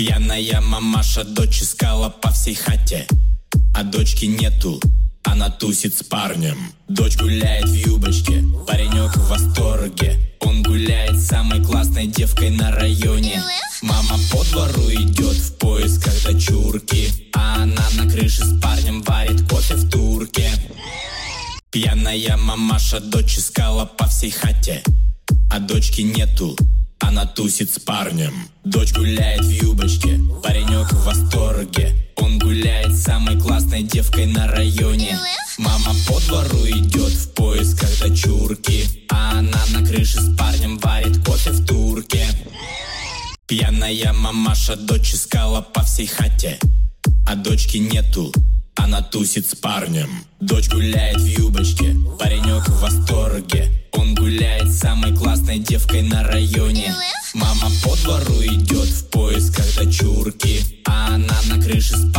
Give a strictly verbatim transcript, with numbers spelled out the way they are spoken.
Пьяная мамаша дочь искала по всей хате, а дочки нету, она тусит с парнем. Дочь гуляет в юбочке, паренек в восторге. Он гуляет с самой классной девкой на районе. Мама по двору идет в поисках дочурки, а она на крыше с парнем варит кофе в турке. Пьяная мамаша дочь искала по всей хате, а дочки нету, она тусит с парнем. Дочь гуляет в юбочке, паренек в восторге. Он гуляет с самой классной девкой на районе. Мама по двору идет в поисках дочурки, а она на крыше с парнем варит кофе в турке. Пьяная мамаша дочь искала по всей хате, а дочки нету, она тусит с парнем. Дочь гуляет в юбочке, паренек в восторге. Он гуляет с самой классной девкой на районе. Мама по двору идет в поисках дочурки, а она на крыше с